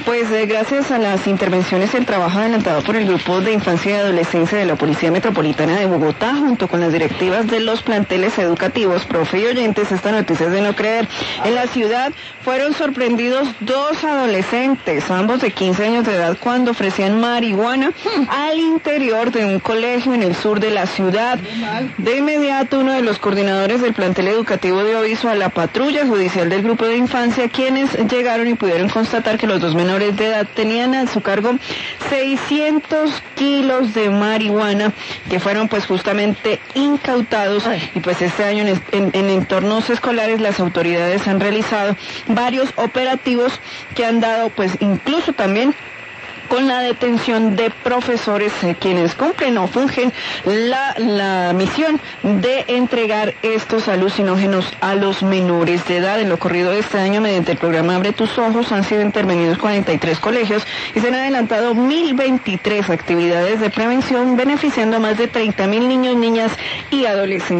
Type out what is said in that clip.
Pues gracias a las intervenciones y el trabajo adelantado por el Grupo de Infancia y Adolescencia de la Policía Metropolitana de Bogotá, junto con las directivas de los planteles educativos, profe y oyentes, esta noticia es de no creer. En la ciudad fueron sorprendidos 2 adolescentes, ambos de 15 años de edad, cuando ofrecían marihuana al interior de un colegio en el sur de la ciudad. De inmediato, uno de los coordinadores del plantel educativo dio aviso a la patrulla judicial del Grupo de Infancia, quienes llegaron y pudieron constatar que los 2 menores de edad tenían a su cargo 600 kilos de marihuana que fueron pues justamente incautados. Y pues este año en entornos escolares las autoridades han realizado varios operativos que han dado pues incluso también con la detención de profesores quienes cumplen o fungen la misión de entregar estos alucinógenos a los menores de edad. En lo corrido de este año, mediante el programa Abre tus Ojos, han sido intervenidos 43 colegios y se han adelantado 1.023 actividades de prevención, beneficiando a más de 30.000 niños, niñas y adolescentes.